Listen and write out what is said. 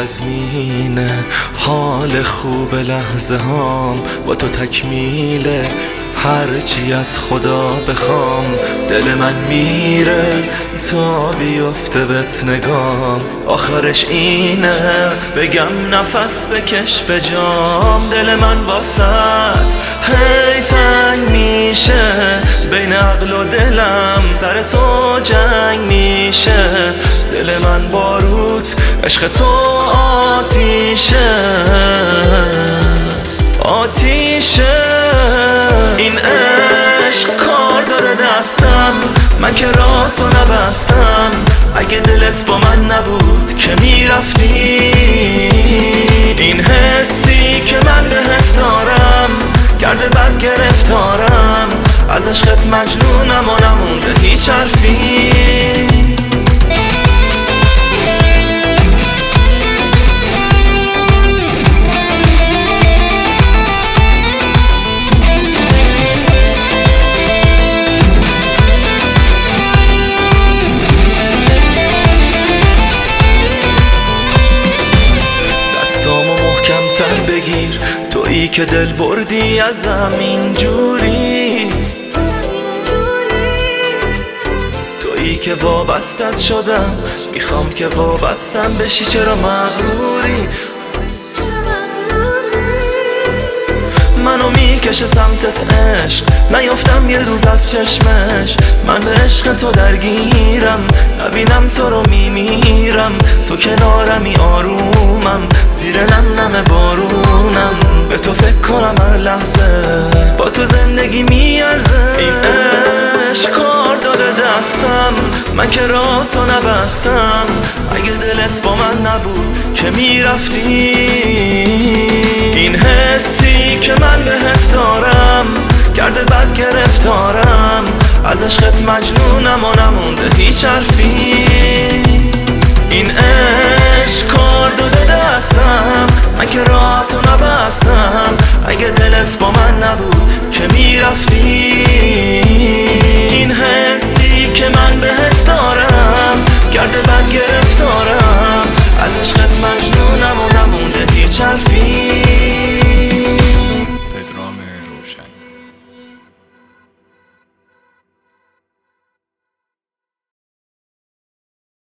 تضمینه، حال خوب لحظه هام با تو تکمیله. هرچی از خدا بخوام دل من میره تا بیفته بهت نگام. آخرش اینه بگم نفس بکش به جام. دل من واسط هی تنگ میشه، بین عقل و دلم سر تو جنگ میشه. دل من باروت عشق تو آتیشه، آتیشه. این عشق کار داره دستم، من که راه تو نبستم. اگه دلت با من نبود که میرفتی. این حسی که من بهت دارم کرده بد گرفتارم. از عشقت مجنونم و نمونده هیچ حرفی. بگیر تویی که دل بردی ازم اینجوری، تویی که وابستت شدم، میخوام که وابستم بشی. چرا مغروری؟ منو میکشه سمتت عشق، نیافتم یه روز از چشمش. من به عشق تو درگیرم، نبینم تو رو میمیرم. تو کنارمی آرومم، زیر نم بارونم. به تو فکر کنم هر لحظه، با تو زندگی میارزه. این عشق کار داده دستم، من که راه تو نبستم. اگه دلت با من نبود که میرفتی. این حسی که من بهت دارم کرده بد گرفتارم. از عشقت مجنونم و نمونده هیچ حرفی. این عشق کار داده دستم، من که راه تو نبستم. اگه دلت با من نبود که میرفتی. این حسی که من بهت